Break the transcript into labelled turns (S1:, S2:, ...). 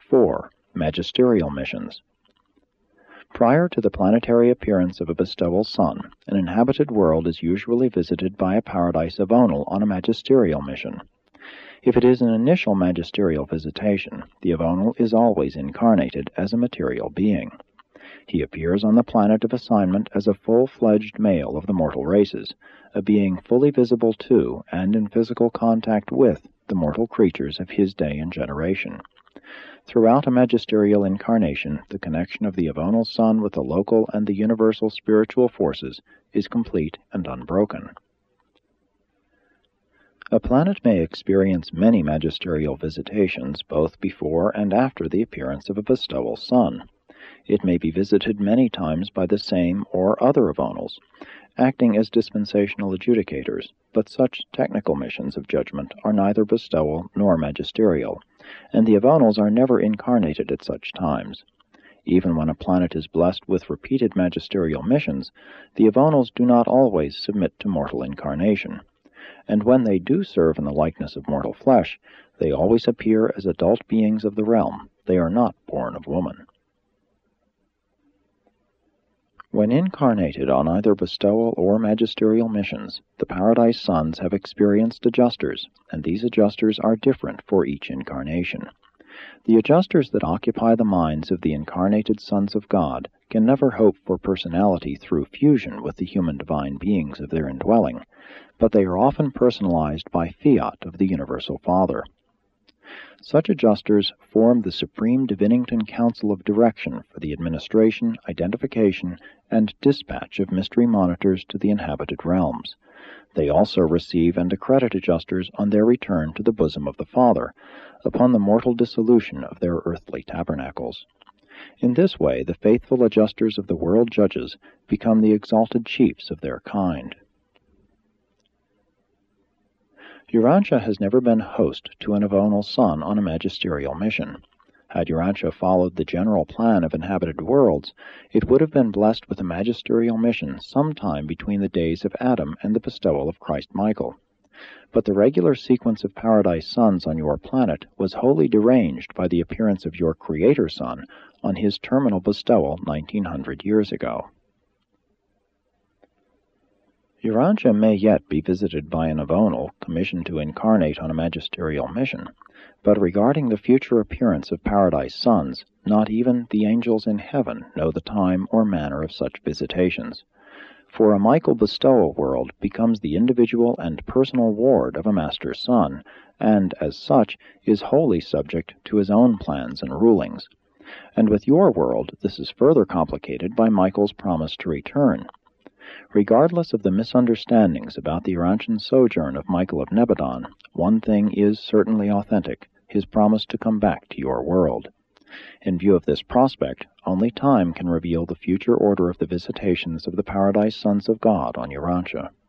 S1: 4. Magisterial missions. Prior to the planetary appearance of a bestowal sun, an inhabited world is usually visited by a paradise Avonal on a magisterial mission. If it is an initial magisterial visitation, the Avonal is always incarnated as a material being. He appears on the planet of assignment as a full-fledged male of the mortal races, a being fully visible to and in physical contact with the mortal creatures of his day and generation. Throughout a magisterial incarnation, the connection of the Avonal sun with the local and the universal spiritual forces is complete and unbroken. A planet may experience many magisterial visitations both before and after the appearance of a bestowal sun. It may be visited many times by the same or other Avonals, acting as dispensational adjudicators, but such technical missions of judgment are neither bestowal nor magisterial, and the Avonals are never incarnated at such times. Even when a planet is blessed with repeated magisterial missions, the Avonals do not always submit to mortal incarnation, and when they do serve in the likeness of mortal flesh, they always appear as adult beings of the realm. They are not born of woman. When incarnated on either bestowal or magisterial missions, the paradise sons have experienced adjusters, and these adjusters are different for each incarnation. The adjusters that occupy the minds of the incarnated sons of God can never hope for personality through fusion with the human divine beings of their indwelling, but they are often personalized by fiat of the Universal Father. Such adjusters form the Supreme Divinington Council of Direction for the administration, identification, and dispatch of mystery monitors to the inhabited realms. They also receive and accredit adjusters on their return to the bosom of the Father, upon the mortal dissolution of their earthly tabernacles. In this way, the faithful adjusters of the world judges become the exalted chiefs of their kind. Urantia has never been host to an Avonal sun on a magisterial mission. Had Urantia followed the general plan of inhabited worlds, it would have been blessed with a magisterial mission sometime between the days of Adam and the bestowal of Christ Michael. But the regular sequence of paradise suns on your planet was wholly deranged by the appearance of your Creator Sun on his terminal bestowal 1900 years ago. Urantia may yet be visited by an Avonal commissioned to incarnate on a magisterial mission, but regarding the future appearance of paradise suns, not even the angels in heaven know the time or manner of such visitations. For a Michael bestowal world becomes the individual and personal ward of a master sun, and, as such, is wholly subject to his own plans and rulings. And with your world, this is further complicated by Michael's promise to return. Regardless of the misunderstandings about the Urantian sojourn of Michael of Nebadon, one thing is certainly authentic: his promise to come back to your world. In view of this prospect, only time can reveal the future order of the visitations of the paradise sons of God on Urantia.